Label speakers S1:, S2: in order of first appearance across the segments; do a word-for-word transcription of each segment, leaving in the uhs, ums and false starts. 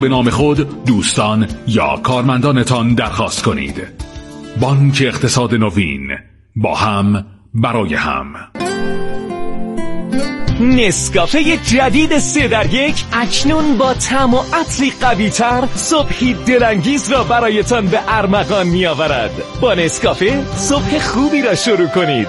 S1: به نام خود، دوستان یا کارمندانتان درخواست کنید. بانک اقتصاد نوین، با هم برای هم.
S2: نسکافه جدید سه در یک اکنون با طعم و عطری قوی‌تر صبحی دلانگیز را برایتان به ارمغان می آورد. با نسکافه صبح خوبی را شروع کنید.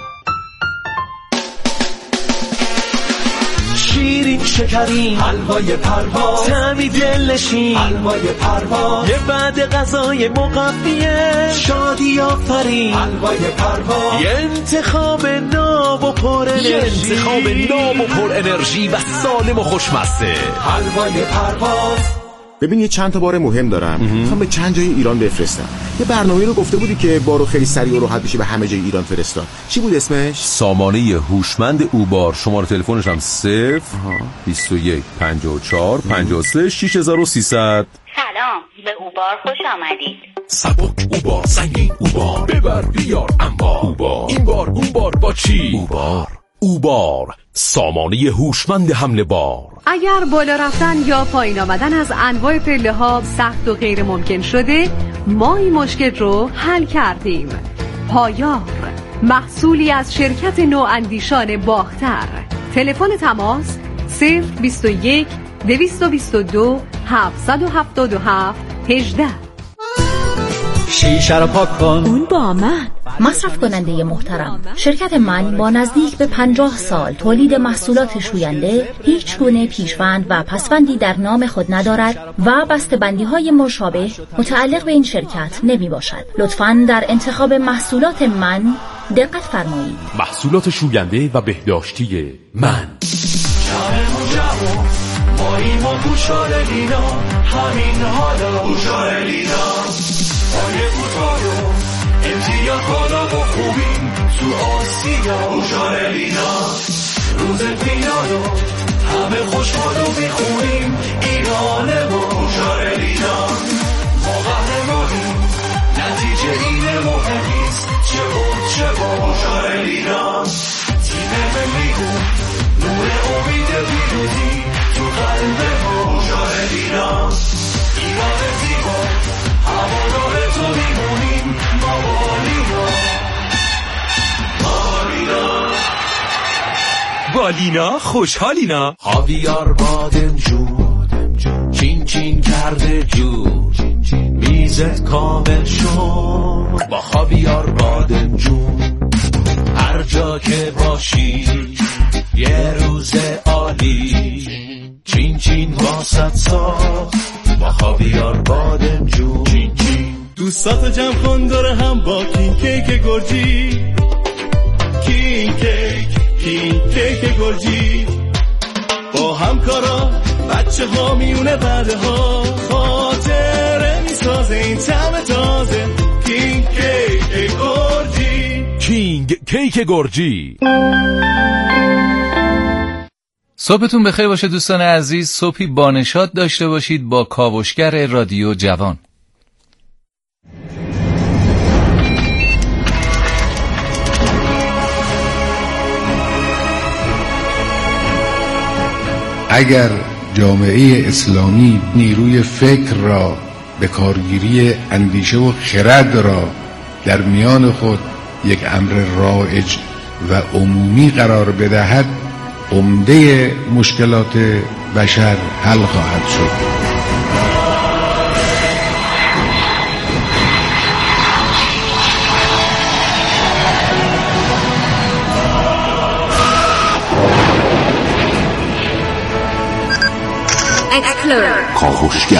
S2: شیرین شکرین حلوای پرواز، طعمی دلنشین حلوای پرواز، یه بعد غذای مقویه شادی آفرین حلوای پرواز، یه انتخاب ناب و پر انرژی، یه انتخاب ناب و پر انرژی و سالم و خوشمزه حلوای پرواز.
S3: ببین یه چند تا بار مهم دارم، میخوام به چند جای ایران بفرستم. یه برنامه رو گفته بودی که بارو خیلی سریع و راحت بشه به همه جای ایران فرستاد. چی بود اسمش؟
S4: سامانه هوشمند اوبار. شماره تلفنش هم صفر بیست و یک پنجاه و چهار پنجاه و سه شش هزار و سیصد.
S5: سلام، به اوبار خوش آمدید.
S2: سبک اوبار، سنگین اوبار، ببر بیار انبار اوبار، این بار اون بار با چی؟ اوبار. اوبار، سامانه هوشمند حمل بار.
S6: اگر بالا رفتن یا پایین آمدن از انواع پله ها سخت و غیر ممکن شده، ما این مشکل رو حل کردیم. پایار، محصولی از شرکت نواندیشان باختر. تلفن تماس صفر بیست و یک دویست و بیست و دو هفتصد و هفتاد و هفت هجده.
S7: شیشه رو پاک کن.
S8: اون با من. مصرف کننده محترم، شرکت من با نزدیک به پنجاه سال تولید محصولات شوینده هیچ گونه پیشوند و پسوندی در نام خود ندارد و بسته‌بندی های مشابه متعلق به این شرکت نمی باشد. لطفاً در انتخاب محصولات من دقت فرمایید.
S2: محصولات شوینده و بهداشتی من. ماییم و بوشارلینا، همین حالا بوشارلینا، پای بوتارو امتیاز بالا و خوبیم تو آسیا بوشارلینا، روز پیانو همه خوشحال و میخونیم ایرانه و بوشارلینا، ما قهرمانیم نتیجه اینه مهمیست چه بود چه بود بوشارلینا، تیم ملیمون نور امید پیروزی تو قلب بوشارلینا، ایران زیبا هوادار تو میمونیم ما بالینا بالینا بالینا خوشحالینا. خاویار بادمجون چین چین کرده جون، میزت کامل شد با خاویار بادمجون، هر جا که باشی یه روز عالی، چین چین واسط ساخت با خاویار بادمجون. چین چین دوستاتو جمع کن داره هم با کین کیک گرجی، کین کیک کین کیک گرجی، با همکارا بچه ها میونه بعده ها خاطره میسازه این طعم تازه، کین کیک گرجی. کینگ کیک گرجی.
S9: صبحتون بخیر باشه دوستان عزیز. صبحی بانشاد داشته باشید با کاوشگر رادیو جوان.
S10: اگر جامعه اسلامی نیروی فکر را به کارگیری اندیشه و خرد را در میان خود یک امر رایج و عمومی قرار بدهد، عمده مشکلات بشر حل خواهد شد.
S1: کاوشگر.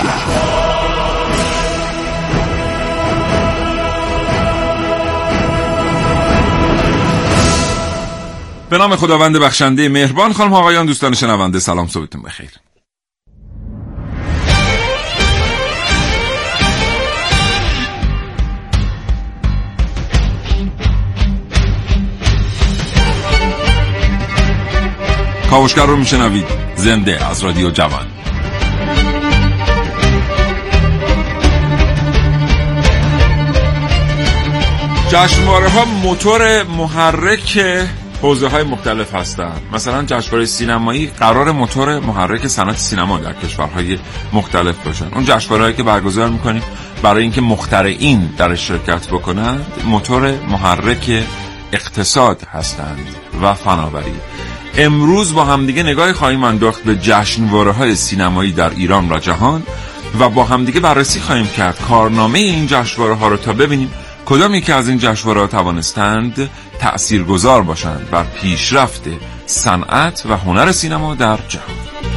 S11: به نام خداوند بخشنده مهربان. خانم ها آقایان دوستان شنونده سلام، صبحتون بخیر. کاوشگر رو میشنوید زنده از رادیو جوان. جشنواره ها موتور محرک حوزه‌های مختلف هستند. مثلا جشنواره سینمایی قرار موتور محرک صنعت سینما در کشورهای مختلف باشن. اون جشنواره‌ای که برگزار می‌کنیم برای اینکه مخترعین در شرکت بکنند، موتور محرک اقتصاد هستند و فناوری. امروز با همدیگه نگاهی خواهیم انداخت به جشنواره‌های سینمایی در ایران و جهان و با همدیگه بررسی خواهیم کرد کارنامه این جشنواره‌ها رو تا ببینیم کدام یکی از این جشنواره‌ها توانستند تأثیرگذار باشند بر پیشرفت صنعت و هنر سینما در جهان.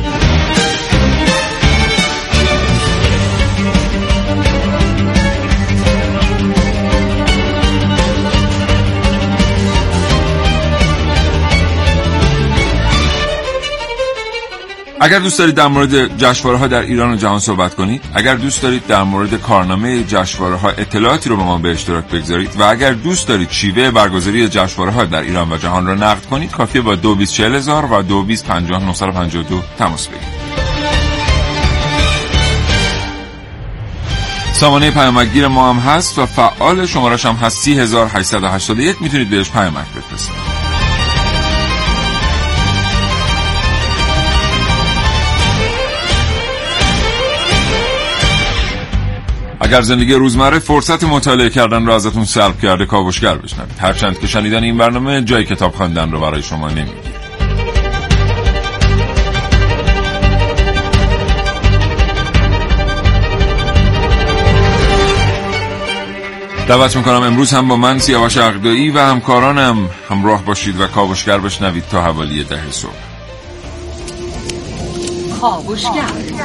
S11: اگر دوست دارید در مورد جشنواره‌ها در ایران و جهان صحبت کنید، اگر دوست دارید در مورد کارنامه جشنواره‌ها اطلاعاتی رو با ما به اشتراک بگذارید و اگر دوست دارید شیوه برگزاری جشنواره‌ها در ایران و جهان را نقد کنید، کافیه با دو بیست چهل هزار و دو بیست پنجاه نهصد و پنجاه و دو تماس بگیرید. سامانه پیامکگیر ما هم هست و فعال، شمارش هم هست سی هزار و هشتصد و هشتاد و یک. میتونید بهش پیامک بفرستید. اگر زندگی روزمره فرصت مطالعه کردن رو ازتون سلب کرده، کاوشگر بشنوید. هرچند که شنیدن این برنامه جای کتاب خواندن رو برای شما نمیگیره. دعوت میکنم امروز هم با من سیاوش عقدایی و همکارانم همراه باشید و کاوشگر بشنوید تا حوالی ده صبح.
S6: کاوشگر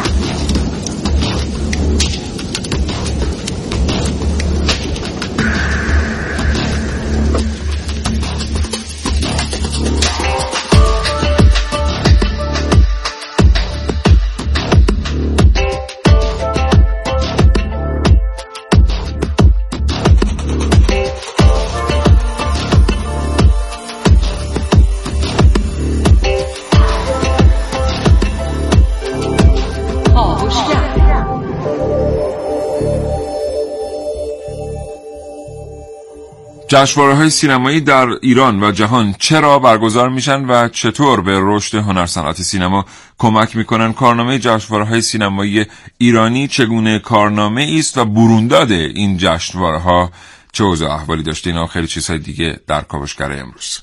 S11: جشنواره‌های سینمایی در ایران و جهان چرا برگزار میشن و چطور به رشد هنر صنعت سینما کمک میکنن؟ کارنامه جشنواره‌های سینمایی ایرانی چگونه کارنامه است و برونداد این جشنواره‌ها چه اوضاع احوالی داشته؟ اینا و خیلی چیزهای دیگه در کاوشگر امروز.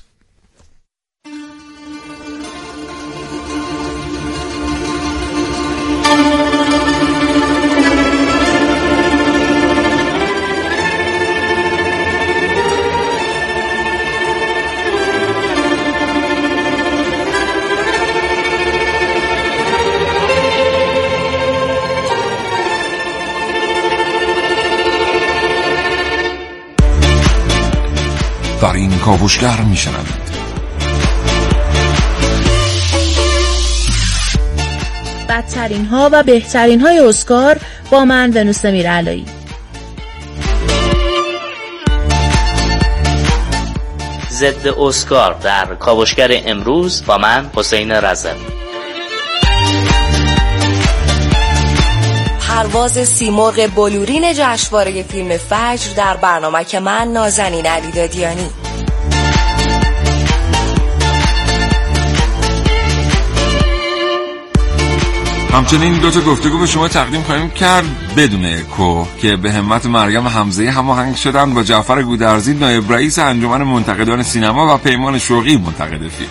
S11: در این کاوشگر میشنوید
S7: بدترین ها و بهترین های اسکار با من ونوس امیرعلایی.
S12: ضد اسکار در کاوشگر امروز با من حسین رضوی.
S13: پرواز سیمرغ بلورین جشنواره فیلم فجر در برنامه که من نازنین علیدادیانی.
S11: همچنین دو تا گفتگو به شما تقدیم خواهیم کرد بدون اکو که به همت مریم حمزه هماهنگ شدن با جعفر گودرزی، نایب رئیس انجمن منتقدان سینما، و پیمان شوقی، منتقد فیلم.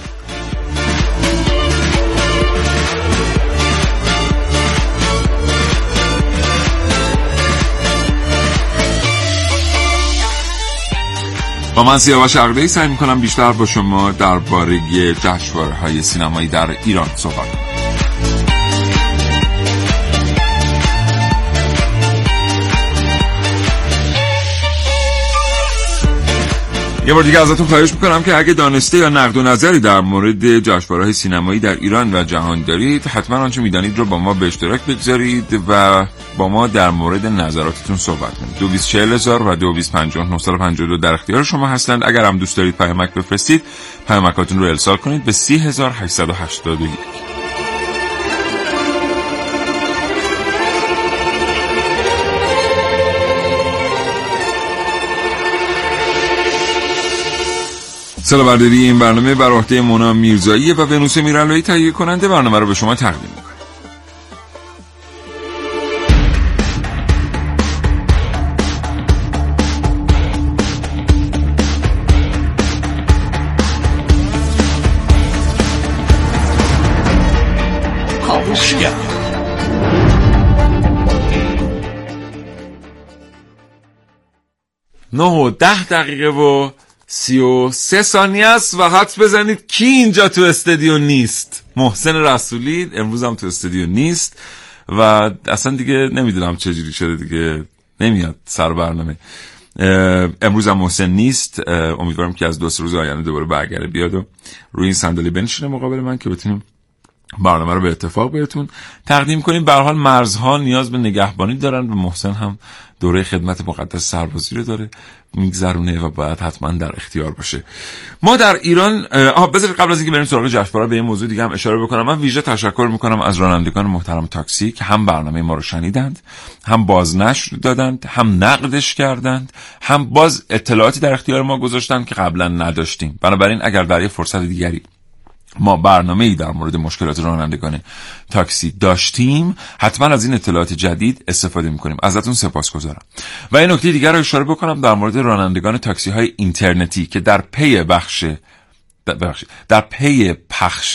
S11: با من سیاوش عقدایی سعی می‌کنم بیشتر با شما درباره جشنواره‌های سینمایی در ایران صحبت کنم. یه بار دیگه ازتون خواهش میکنم که اگه دانسته یا نقد و نظری در مورد جشنواره‌های سینمایی در ایران و جهان دارید، حتما آنچه میدانید رو با ما به اشتراک بگذارید و با ما در مورد نظراتتون صحبت کنید. دو بیست چهل هزار و دو بیست پنجاه نهصد و پنجاه و دو در اختیار شما هستند. اگر هم دوست دارید پیامک بفرستید، پیامکاتون رو ارسال کنید به سی هزار و هشتصد و هشتاد و یک. سلابرداری این برنامه بر عهده مونا میرزایی و ونوس میرعلایی تهیه کننده برنامه رو به شما تقدیم می‌کنم.
S1: کاوشگر
S11: نه و ده دقیقه و سی و سه ثانیه است و حدس بزنید کی اینجا تو استودیو نیست. محسن رسولی امروز هم تو استودیو نیست و اصلا دیگه نمیدونم چجوری شده، دیگه نمیاد سر برنامه. امروز هم محسن نیست، امیدوارم که از دو سه روز آینده دوباره برگرده بیاد و روی این صندلی بنشینه مقابل من که بتونیم برنامه رو به اتفاق بهتون تقدیم کنیم. به هر حال مرزها نیاز به نگهبانی دارن و محسن هم دوره خدمت مقدس سربازی رو داره میگذرونه و باید حتما در اختیار باشه. ما در ایران آها بذارید قبل از اینکه بریم سراغ جشنواره به این موضوع دیگه هم اشاره بکنم. من ویژه تشکر میکنم از رانندگان محترم تاکسی که هم برنامه ما رو شنیدند، هم بازنشر دادند، هم نقدش کردند، هم باز اطلاعاتی در اختیار ما گذاشتند که قبلا نداشتیم. بنابراین اگر در یه فرصت دیگری ما برنامه‌ای در مورد مشکلات رانندگان تاکسی داشتیم، حتما از این اطلاعات جدید استفاده می‌کنیم. ازتون سپاسگزارم. و این نکته دیگر رو اشاره بکنم در مورد رانندگان تاکسی‌های اینترنتی که در پی بخش ببخشید در پی پخش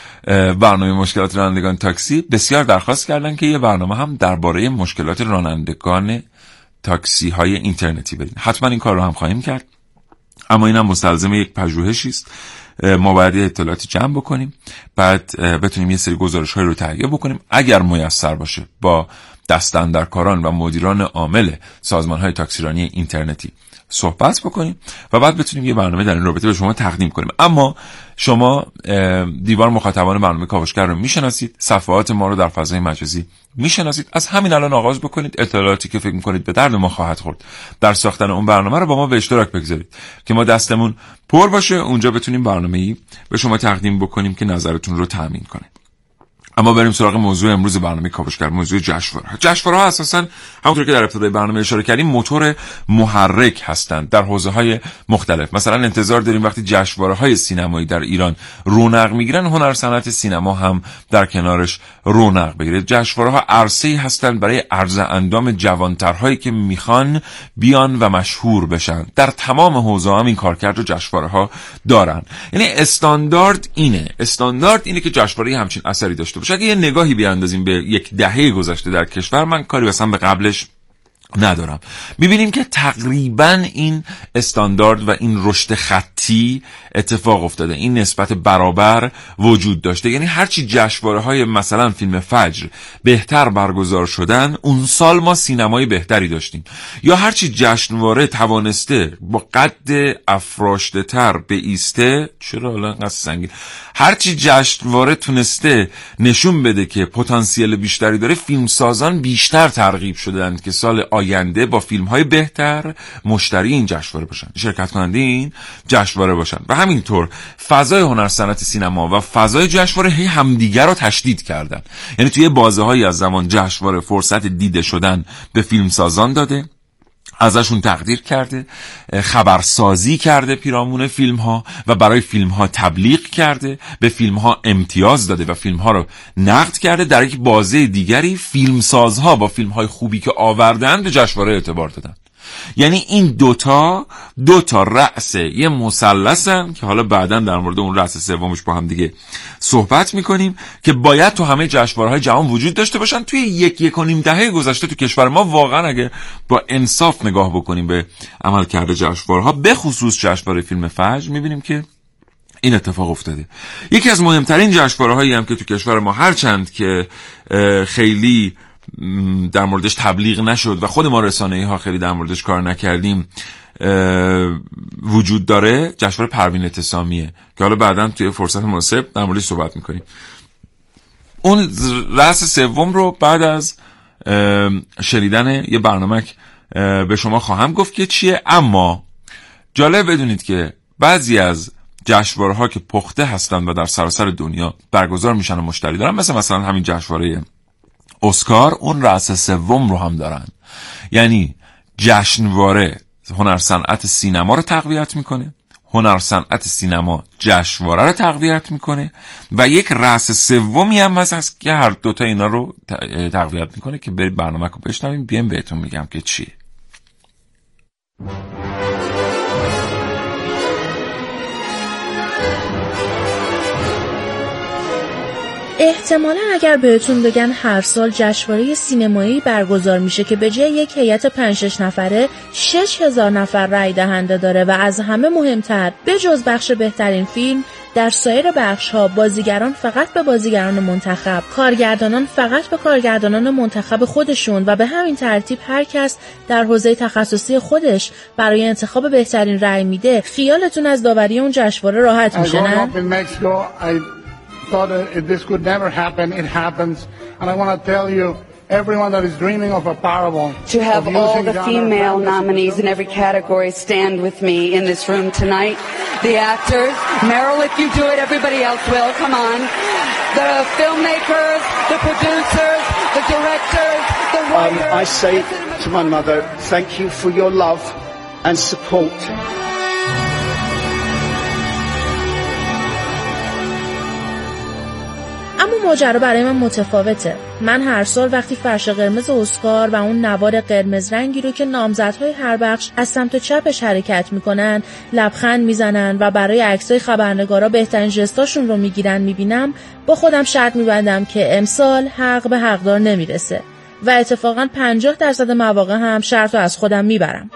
S11: برنامه مشکلات رانندگان تاکسی بسیار درخواست کردن که یه برنامه هم درباره مشکلات رانندگان تاکسی‌های اینترنتی بدین. حتما این کار رو هم خواهیم کرد، اما اینم مستلزم یک پژوهشی است. ما باید اطلاعاتی جمع بکنیم، بعد بتونیم یه سری گزارش‌های رو تهیه بکنیم. اگر میسر باشه با دستاندرکاران و مدیران عامل سازمان‌های تاکسیرانی اینترنتی صحبت بکنیم و بعد بتونیم یه برنامه در این رابطه به شما تقدیم کنیم. اما شما دیوار مخاطبان برنامه کاوشگر رو میشناسید، صفحات ما رو در فضای مجازی میشناسید. از همین الان آغاز بکنید اطلاعاتی که فکر میکنید به درد ما خواهد خورد در ساختن اون برنامه رو با ما به اشتراک بگذارید که ما دستمون پر باشه، اونجا بتونیم برنامه‌ای به شما تقدیم بکنیم که نظرتون رو تامین کنه. اما بریم سراغ موضوع امروز برنامه کاوشگر، موضوع جشنواره. جشنواره ها اساساً همونطور که در ابتدای برنامه اشاره کردیم موتور محرک هستند در حوزه‌های مختلف. مثلا انتظار داریم وقتی جشنواره‌های سینمایی در ایران رونق میگیرن، هنر صنعت سینما هم در کنارش رونق بگیره. جشنواره‌ها عرصه‌ای هستند برای عرض اندام جوانترهایی که میخوان بیان و مشهور بشن. در تمام حوزه‌ها هم این کارکرد رو جشنواره‌ها دارن. یعنی استاندارد اینه، استاندارد اینه که جشنواره همچین اثری داشته باشه. اگه یه نگاهی بیاندازیم به یک دهه گذشته در کشور، من کاری اصلا به قبلش ندارم، میبینیم که تقریبا این استاندارد و این رشد خطی اتفاق افتاده، این نسبت برابر وجود داشته. یعنی هرچی جشنواره های مثلا فیلم فجر بهتر برگزار شدن، اون سال ما سینمای بهتری داشتیم. یا هرچی جشنواره توانسته با قد افراشته تر به ایسته، چرا الان قد سنگین، هرچی جشنواره تونسته نشون بده که پتانسیل بیشتری داره، فیلمسازان بیشتر ترغیب شدند که سال آینده با فیلم‌های بهتر مشتری این جشنواره باشن، شرکت کننده این جشنواره باشن. و همینطور فضای هنر صنعت سینما و فضای جشنواره هی همدیگر رو تشدید کردن. یعنی توی بازه‌هایی از زمان جشنواره فرصت دیده شدن به فیلمسازان داده، ازشون تقدیر کرده، خبرسازی کرده پیرامون فیلم ها و برای فیلم ها تبلیغ کرده، به فیلم ها امتیاز داده و فیلم ها رو نقد کرده. در یک بازه دیگری فیلمسازها با فیلم های خوبی که آوردن به جشنواره اعتبار دادن. یعنی این دوتا دوتا رأس یه مثلثن که حالا بعداً در مورد اون رأس سومش با هم دیگه صحبت میکنیم که باید تو همه جشنواره‌های جهان وجود داشته باشن. توی یک یک و نیم دهه گذشته تو کشور ما واقعا اگه با انصاف نگاه بکنیم به عملکرد جشنواره‌ها، به خصوص جشنواره فیلم فجر، میبینیم که این اتفاق افتاده. یکی از مهمترین جشنواره‌هایی هم که تو کشور ما هرچند که خیلی در موردش تبلیغ نشد و خود ما رسانه‌ای ها خیلی در موردش کار نکردیم وجود داره، جشنواره پروین اعتصامیه که حالا بعداً توی فرصت مناسب در موردش صحبت میکنیم. اون رأس سوم رو بعد از شنیدن یه برنامه به شما خواهم گفت که چیه. اما جالب بدونید که بعضی از جشنواره‌ها که پخته هستن و در سراسر دنیا برگزار میشن و مشتری دارن، مثل مثلا همین جشنواره اسکار، اون رأس سوم رو هم دارن. یعنی جشنواره هنر صنعت سینما رو تقویت میکنه، هنر صنعت سینما جشنواره رو تقویت میکنه و یک رأس سومی هم هست که هر دوتا اینا رو تقویت میکنه که برید برنامه رو بشنویم بیام بهتون میگم که چیه.
S7: احتمالا اگر بهتون بگن هر سال جشنواره سینمایی برگزار میشه که به جای یک هیئت پنج شش نفره شش هزار نفر رای دهنده داره و از همه مهمتر به جز بخش بهترین فیلم در سایر بخش‌ها بازیگران فقط به بازیگران منتخب، کارگردانان فقط به کارگردانان منتخب خودشون و به همین ترتیب هر کس در حوزه تخصصی خودش برای انتخاب بهترین رای میده، خیالتون از داوری اون جشنواره راحت میشه نه؟
S14: thought that this could never happen. It happens, and I want to tell you, everyone that is dreaming of a parable,
S15: to have all the female nominees in every category stand with me in this room tonight. The actors, Meryl, if you do it, everybody else will. Come on, the filmmakers, the producers, the directors, the writers.
S16: Um, I say to my mother, thank you for your love and support.
S7: اما ماجرا برای من متفاوته. من هر سال وقتی فرش قرمز اسکار و اون نوار قرمز رنگی رو که نامزدهای هر بخش از سمت چپش حرکت میکنن لبخند میزنن و برای عکسای خبرنگارا بهترین ژستاشون رو میگیرن میبینم، با خودم شرط میبندم که امسال حق به حقدار نمیرسه و اتفاقاً پنجاه درصد مواقع هم شرط رو از خودم میبرم.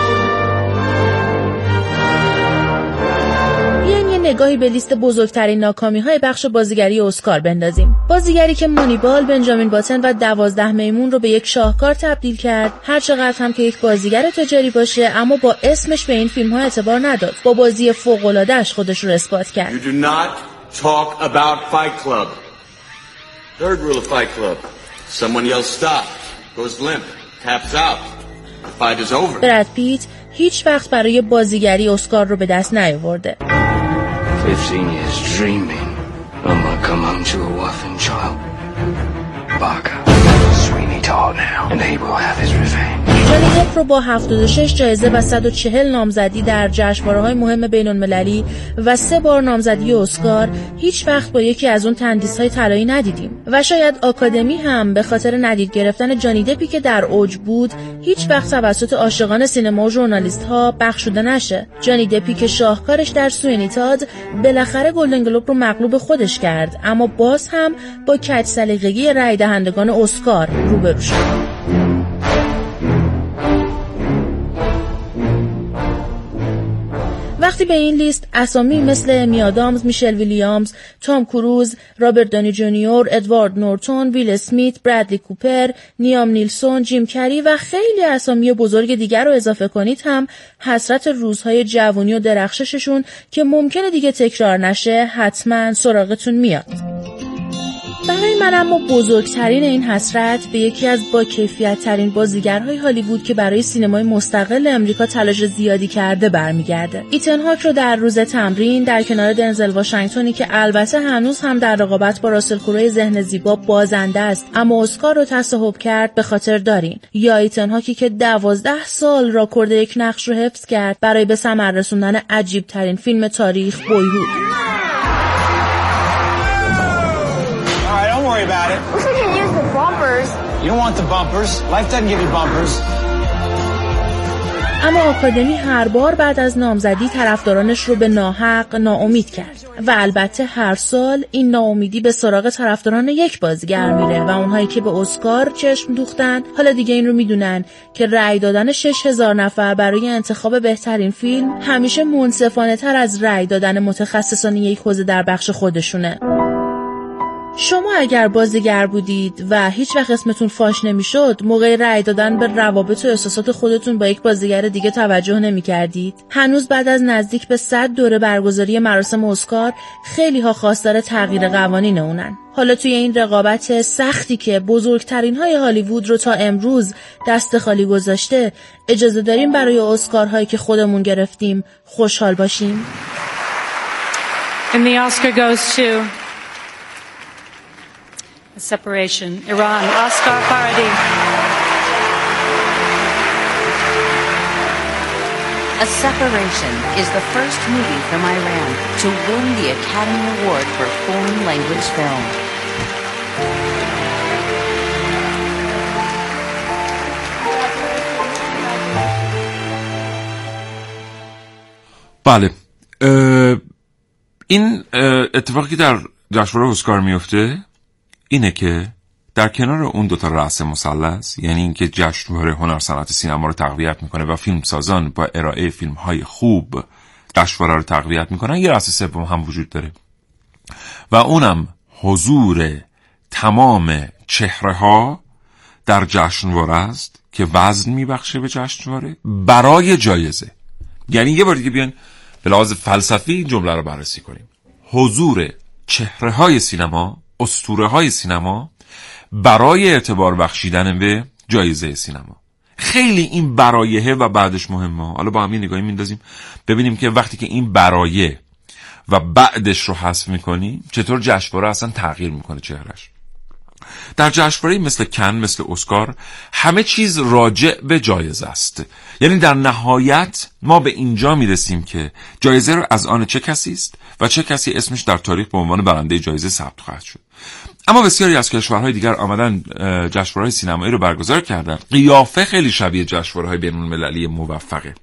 S7: نگاهی به لیست بزرگترین ناکامی‌های بخش بازیگری اسکار بندازیم. بازیگری که مونیبال، بنجامین باتن و دوازده میمون رو به یک شاهکار تبدیل کرد، هر چقدر هم که یک بازیگر تجاری باشه اما با اسمش به این فیلم‌ها اعتبار نداد. با بازی فوق‌العاده‌اش خودش رو اثبات کرد.
S17: You do not talk about Fight Club. Third rule of Fight Club. Someone yells stop, goes limp, taps out. The fight is over.
S7: براد پیت هیچ وقت برای بازیگری اسکار رو به دست نیاورده.
S18: fifteen years dreaming I'm gonna come home to a wife and child. Barker, Sweeney Todd now, and he will have his revenge.
S7: جانی دپ رو با هفتاد و شش جایزه و صد و چهل نامزدی در جشنواره‌های مهم بین‌المللی و سه بار نامزدی اسکار هیچ وقت با یکی از اون تندیس‌های طلایی ندیدیم و شاید آکادمی هم به خاطر ندید گرفتن جانی دپی که در اوج بود هیچ وقت توسط عاشقان سینما و ژورنالیست‌ها بخشوده نشه. جانی دپی که شاهکارش در سوینی تاد بالاخره گلدن گلوب رو مغلوب خودش کرد، اما باز هم با کج سلیقگی رای دهندگان اسکار روبرو شد. وقتی به این لیست اسامی مثل امی آدامز، میشل ویلیامز، توم کروز، رابرت دانی جونیور، ادوارد نورتون، ویل اسمیت، برادلی کوپر، نیام نیلسون، جیم کری و خیلی اسامی بزرگ دیگر رو اضافه کنید هم حسرت روزهای جوانی و درخشششون که ممکنه دیگه تکرار نشه حتما سراغتون میاد. برای من اما بزرگترین این حسرت به یکی از با کیفیت ترین بازیگرهای هالیوود که برای سینمای مستقل امریکا تلاش زیادی کرده برمیگرده. ایتن هاک رو در روز تمرین در کنار دنزل واشنگتنی که البته هنوز هم در رقابت با راسل کرو ذهن زیبا بازنده است اما اسکار رو تصاحب کرد به خاطر دارین، یا ایتن هاکی که دوازده سال راکورد یک نقش رو حفظ کرد برای به ثمر رسوندن عجیب ترین فیلم تاریخ بویهود.
S19: Don't worry about it.
S20: Wish we could use the bumpers.
S19: You don't want the bumpers. Life doesn't give you bumpers.
S7: اما آکادمی هر بار بعد از نامزدی طرفدارانش رو به ناحق ناامید کرد و البته هر سال این ناامیدی به سراغ طرفداران یک بازیگر میره و اونهایی که به اسکار چشم دوختن حالا دیگه این رو میدونن که رأی دادن شش هزار نفر برای انتخاب بهترین فیلم همیشه منصفانه تر از رأی دادن متخصصان یک حوزه در بخش خودشونه. شما اگر بازیگر بودید و هیچ وقت اسمتون فاش نمیشد، موقع رأی دادن به روابط و احساسات خودتون با یک بازیگر دیگه توجه نمی کردید؟ هنوز بعد از نزدیک به صد دوره برگزاری مراسم اسکار خیلی ها خواستار تغییر قوانین اونن. حالا توی این رقابت سختی که بزرگترین های هالیوود رو تا امروز دست خالی گذاشته، اجازه داریم برای اسکارهایی که خودمون گرفتیم خوشحال باشیم؟
S21: And the Oscar goes to Separation, Iran, Oscar Farhadi.
S20: A Separation is the first movie from Iran to win the Academy Award for Foreign Language Film.
S11: بله این اتفاقی که در جشنواره اسکار میفته اینه که در کنار اون دوتا رأس مثلث، یعنی اینکه جشنواره هنر صنعت سینما رو تقویت میکنه و فیلمسازان با ارائه فیلم‌های خوب جشنواره رو تقویت میکنن، یه رأس سوم هم وجود داره و اونم حضور تمام چهره‌ها در جشنواره است که وزن میبخشه به جشنواره برای جایزه. یعنی یه بار دیگه بیان به لحاظ فلسفی جمله رو بررسی کنیم. حضور چهره‌های سینما، اسطوره‌های سینما برای اعتبار بخشیدن به جایزه سینما. خیلی این برایه و بعدش مهمه. حالا با هم یه نگاهی میندازیم ببینیم که وقتی که این برایه و بعدش رو حذف میکنیم چطور جشنواره اصلا تغییر میکنه چهرهش. در جشنواره مثل کن، مثل اسکار، همه چیز راجع به جایزه است. یعنی در نهایت ما به اینجا میرسیم که جایزه رو از آن چه کسی است و چه کسی اسمش در تاریخ به عنوان برنده جایزه ثبت خواهد شد. اما بسیاری از کشورهای دیگر آمدن جشنواره‌های سینمایی رو برگزار کردن. قیافه خیلی شبیه جشنواره‌های بین‌المللی موفقه،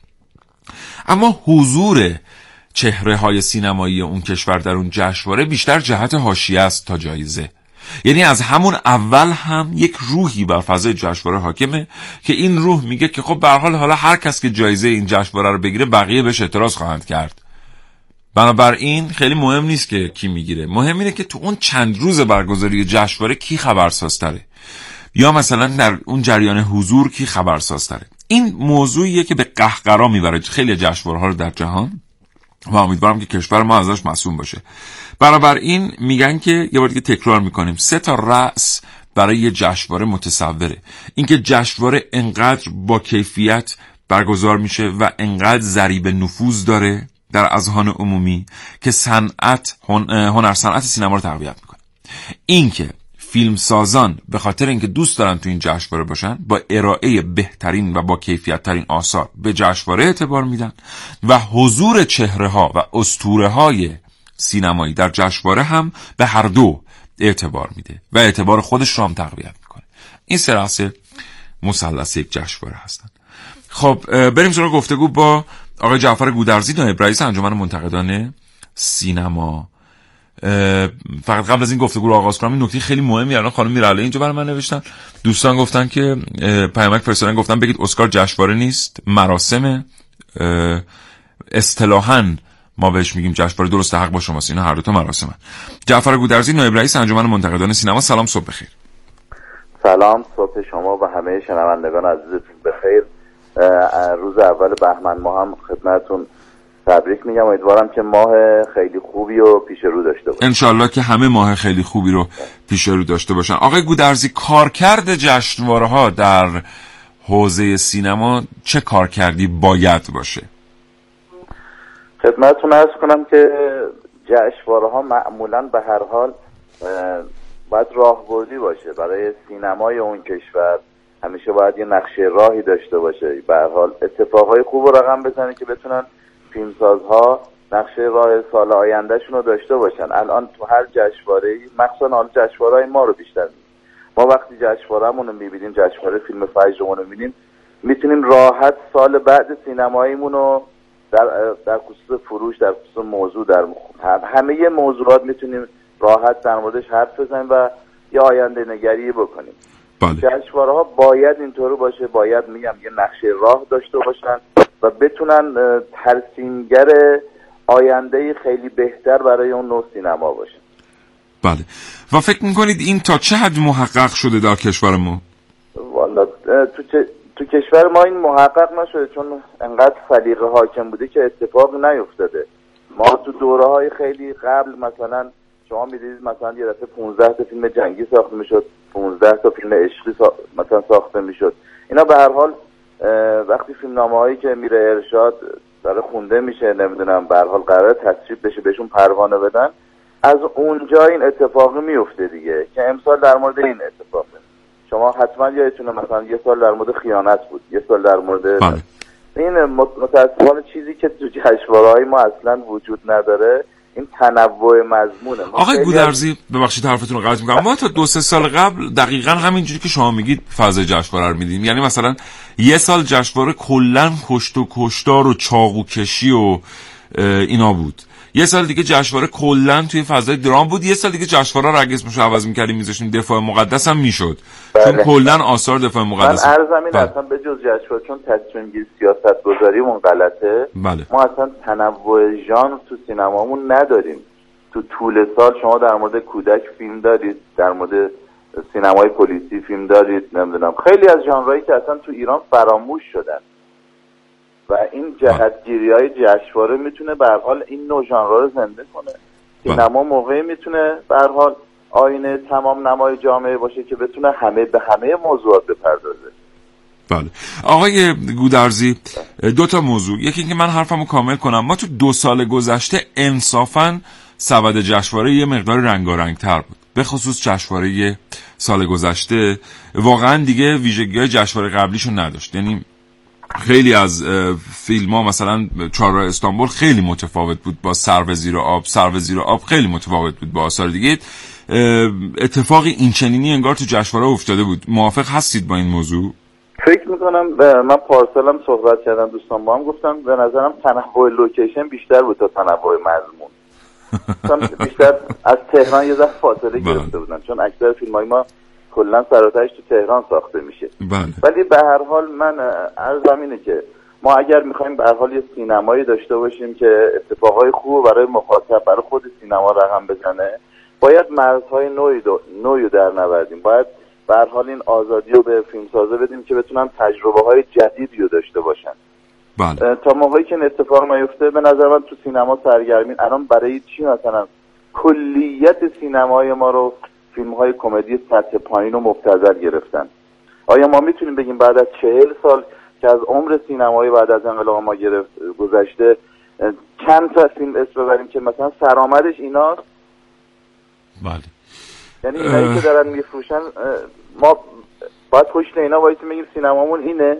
S11: اما حضور چهره‌های سینمایی اون کشور در اون جشنواره بیشتر جهت حاشیه است تا جایزه. یعنی از همون اول هم یک روحی بر فضای جشنواره حاکمه که این روح میگه که خب به هر حال حالا هر کس که جایزه این جشنواره رو بگیره بقیه بهش اعتراض خواهند کرد. بنابراین خیلی مهم نیست که کی میگیره، مهم اینه که تو اون چند روز برگزاری جشنواره کی خبرسازتره، یا مثلا در اون جریان حضور کی خبرسازتره. این موضوعیه که به قهقرا میبره خیلی جشنواره‌ها رو در جهان و امیدوارم که کشور ما ازش معصوم باشه. بنابراین میگن که یه بار دیگه تکرار میکنیم، سه تا رأس برای یه جشنواره متصوره. اینکه جشنواره انقدر با کیفیت برگزار میشه و انقدر ضریب نفوذ داره در اذهان عمومی که صنعت هنر صنعت سینما رو تقویت میکنه. اینکه فیلمسازان به خاطر اینکه دوست دارن تو این جشنواره باشن با ارائه بهترین و با کیفیت ترین آثار به جشنواره اعتبار میدن و حضور چهره ها و اسطوره های سینمایی در جشنواره هم به هر دو اعتبار میده و اعتبار خودش رو هم تقویت میکنه. این سه رأس مثلث یک جشنواره هستن. خب بریم سراغ گفتگو با آقای جعفر گودرزی، نایب رئیس انجمن منتقدان سینما. فقط قبل از این گفتگو رو آغاز کنم این نکته خیلی مهمی الان خانم میرعلی اینجا برای من نوشتن. دوستان گفتن که پیامک فرستادن گفتن بگید اسکار جشنواره نیست، مراسم. اصطلاحاً ما بهش میگیم جشنواره، درسته، حق با شماست، اینا هر دو تا مراسمن. جعفر گودرزی، نایب رئیس انجمن منتقدان سینما، سلام، صبح بخیر.
S22: سلام، صبح شما و همه شنوندگان عزیزتون بخیر. روز اول بهمن ما هم خدمتتون تبریک میگم. امیدوارم که ماه خیلی خوبی رو پیش رو داشته باشن.
S11: انشالله که همه ماه خیلی خوبی رو پیش رو داشته باشن. آقای گودرزی، کارکرد جشنواره ها در حوزه سینما چه کارکردی باید باشه؟
S22: خدمتتون عرض کنم که جشنواره ها معمولا به هر حال باید راهبردی باشه برای سینمای اون کشور. همیشه باید یه نقشه راهی داشته باشه، به هر حال اتفاقای خوب رو رقم بزنه که بتونن فیلمسازها نقشه راه سال آیندهشون رو داشته باشن. الان تو هر جشنواره‌ای، مخصوصا حال جشنواره‌های ما رو بیشتر می‌بینیم، ما وقتی جشنواره‌مون رو می‌بینیم، جشنواره فیلم فجرمون رو می‌بینیم، میتونیم راحت سال بعد سینماییمون رو در در خصوص فروش، در خصوص موضوع، در همه موضوعات میتونیم راحت در موردش حرف بزنیم و یه آینده نگری بکنیم. جشنواره ها باید اینطور باشه، باید میگم یه نقشه راه داشته باشن و بتونن ترسیمگر آینده خیلی بهتر برای اون نوع سینما باشن.
S11: بله. و فکر میکنید این تا چه حد محقق شده در کشور ما؟
S22: والا تو چه تو کشور ما این محقق نشده، چون انقدر سلیقه حاکم بوده که اتفاق نیفتاده. ما تو دوره های خیلی قبل مثلا شما میدیدید مثلا یه دفعه پانزده تا فیلم جنگی ساخته میشد، پانزده تا فیلم عشقی سا... مثلا ساخته میشد. اینا به هر حال وقتی فیلمنامه هایی که میره ارشاد داره خونده میشه، نمیدونم به هر حال قراره تصویب بشه، بهشون پروانه بدن، از اونجا این اتفاقی میفته دیگه. که امسال در مورد این اتفاقه، شما حتما یادتونه مثلا یه سال در مورد خیانت بود، یه سال در مورد این متاسفانه چیزی که تو جشنواره‌های ما اصلا وجود نداره این تنوع مضمونه.
S11: آقای گودرزی ببخشید حرفتون رو قطع می‌کنم، ما تا دو سه سال قبل دقیقاً همینجوری که شما میگید فضای جشنواره رو میدیم. یعنی مثلا یه سال جشنواره کلاً کشت و کشتار و چاقو کشی و اینا بود، یه سال دیگه جشنواره کلاً توی فضای درام بود، یه سال دیگه جشنواره رو اگه اسمش رو عوض می‌کردیم می‌ذاشتیم دفاع مقدس هم میشد. بله. چون کلاً آثار دفاع مقدس
S22: من عرضم این اصلا به جز جشنواره چون تصمیم گیری سیاست گذاریمون غلطه.
S11: بله.
S22: ما اصلا تنوع ژانر تو سینمامون نداریم. تو طول سال شما در مورد کودک فیلم دارید، در مورد سینمای پلیسی فیلم دارید، نمیدونم خیلی از ژانرهایی که اصلا تو ایران فراموش شدن و این جهتگیری‌های جشنواره میتونه به هر حال این نوع ژانرها رو زنده کنه. سینما موقعی میتونه به هر حال آینه تمام نمای جامعه باشه که بتونه همه به همه موضوعات بپردازه.
S11: بله. آقای گودرزی دو تا موضوع، یکی اینکه من حرفمو کامل کنم، ما تو دو سال گذشته انصافاً سبد جشنواره یه مقدار رنگارنگ‌تر بود، به خصوص جشنواره سال گذشته واقعاً دیگه ویژگی‌های جشنواره قبلیشو نداشت. یعنی خیلی از فیلم ها مثلا چهارراه استانبول خیلی متفاوت بود با سرو زیر آب، سرو زیر آب خیلی متفاوت بود با آثار دیگه. اتفاقی این چنینی انگار تو جشنواره افتاده بود. موافق هستید با این موضوع؟
S22: فکر میکنم من پارسالم صحبت کردم دوستان با هم گفتم به نظرم تنوع لوکیشن بیشتر بود تا تنوع مضمون. بیشتر از تهران یه ذره فاصله گرفته بودن چون اکثر فیلم‌های ما کلا سراتش تو تهران ساخته میشه.
S11: بله.
S22: ولی به هر حال من عرضم اینه که ما اگر میخوایم به هر حال یه سینمایی داشته باشیم که اتفاقای خوب برای مخاطب برای خود سینما رقم بزنه، باید مرزهای نوعی دو... نوعی در نوردیم. باید به هر حال این آزادی رو به فیلمسازا بدیم که بتونن تجربه‌های جدیدی رو داشته باشن.
S11: بله.
S22: تا موقعی که این اتفاق نیفته به نظر من تو سینما سرگرمین الان برای چی مثلا کلیت سینمای ما رو فیلم‌های کمدی سطح پایین و مبتذل گرفتن؟ آیا ما میتونیم بگیم بعد از چهل سال که از عمر سینمایی بعد از انقلاب ما گرفت گذشته چند تا فیلم اسم ببریم که مثلا سرآمدش ایناست؟
S11: بله.
S22: یعنی اینایی که دارن میفروشن ما باید پشت اینا وایسیم بگیم سینمامون اینه؟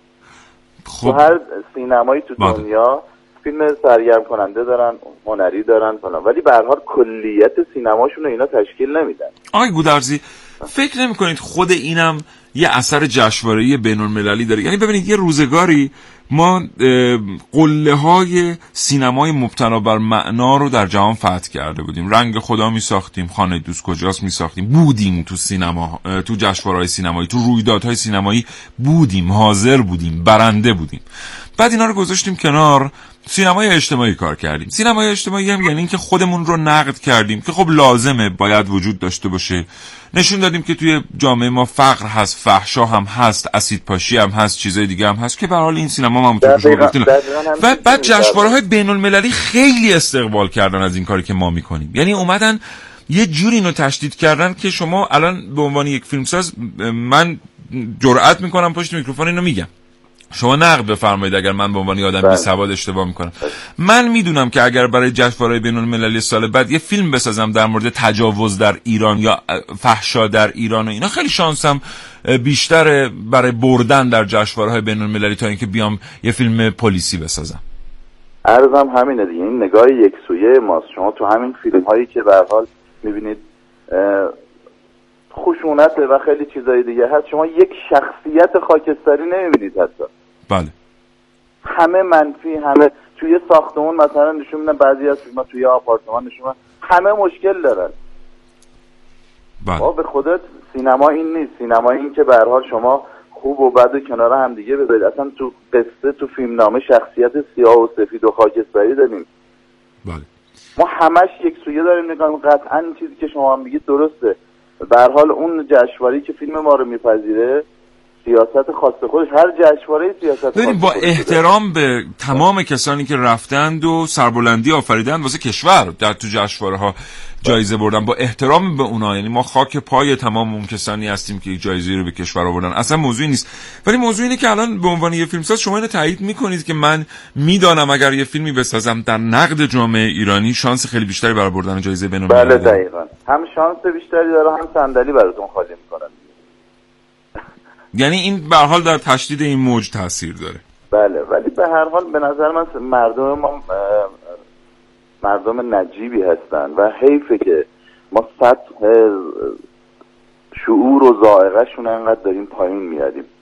S11: خب
S22: هر سینمایی تو
S11: بله.
S22: دنیا فیلم سرگرم کننده دارن، هنری دارن فلان، ولی به هر حال کلیت سینماشون رو اینا تشکیل نمیدن.
S11: آقای گودرزی فکر نمی کنید خود اینم یه اثر جشنواره‌ای بین‌المللی داره؟ یعنی ببینید یه روزگاری ما قله های سینمای مبتنا بر معنا رو در جهان فتح کرده بودیم، رنگ خدا می ساختیم، خانه دوست کجاست می ساختیم، بودیم تو سینما، تو جشنواره‌های سینمایی، تو رویدادهای سینمایی بودیم، حاضر بودیم، برنده بودیم. بعد اینا رو گذاشتیم کنار، سینمای اجتماعی کار کردیم. سینمای اجتماعی هم یعنی اینکه خودمون رو نقد کردیم که خب لازمه، باید وجود داشته باشه. نشون دادیم که توی جامعه ما فقر هست، فحشا هم هست، اسیدپاشی هم هست، چیزای دیگه هم هست که به هر حال این سینما ما همونطور که شما گفتین. و بعد جشنواره‌های بین‌المللی خیلی استقبال کردن از این کاری که ما میکنیم. یعنی اومدن یه جوری اینو تشدید کردن که شما الان به عنوان یک فیلمساز، من جرئت میکنم پشت میکروفون اینو میگم، شما نقد بفرمایید اگر من به عنوان آدم بی‌سواد اشتباه میکنم. من میدونم که اگر برای جشنواره بین‌المللی سال بعد یه فیلم بسازم در مورد تجاوز در ایران یا فحشا در ایران و اینا، خیلی شانسم بیشتره برای بردن در جشنواره‌های بین‌المللی تا اینکه بیام یه فیلم پلیسی بسازم.
S22: عرضم همینه دیگه، این نگاه یکسویه ماست. شما تو همین فیلم‌هایی که به هر حال می‌بینید خشونت و خیلی چیزای دیگه هست، شما یک شخصیت خاکستری نمی‌بینید حتی.
S11: بله.
S22: همه منفی، همه توی ساختمون مثلا نشون میدن، بعضی از فیلم‌ها توی آپارتمان نشون میدن همه مشکل دارن.
S11: بله.
S22: به خودت سینما این نیست. سینما این که به هر حال شما خوب و بد و کنار هم دیگه بذارید. اصلا تو قصه، تو فیلمنامه شخصیت سیاه و سفید و خاکستری داریم.
S11: بله.
S22: ما همش یک سویه داریم نگاه می‌کنیم. قطعاً این چیزی که شما هم میگید درسته. به هر حال اون جشنواره‌ای که فیلم ما رو میپذیره سیاست خاص خودش، هر جشنواره سیاست خاص.
S11: ببینید با احترام به تمام کسانی که رفتند و سربلندی آفریدن واسه کشور در تو جشنواره‌ها جایزه بردن، با احترام به اونا، یعنی ما خاک پای تمام اون کسانی هستیم که جایزه رو به کشور آوردن، اصلا موضوعی نیست. ولی موضوع اینه که الان به عنوان یه فیلمساز شما اینو تایید میکنید که من میدانم اگر یه فیلمی بسازم در نقد جامعه ایرانی شانس خیلی بیشتری برای بردن جایزه بین‌المللی
S22: داره. بله دقیقاً، هم شانس بیشتری داره، هم صندلی براتون خالی میکنن.
S11: یعنی این به هر حال در تشدید این موج تاثیر داره.
S22: بله، ولی به هر حال به نظر من مردم ما مردم نجیبی هستن و حیفه که ما سطح شعور و ذائقه شون انقدر داریم پایین میاریم.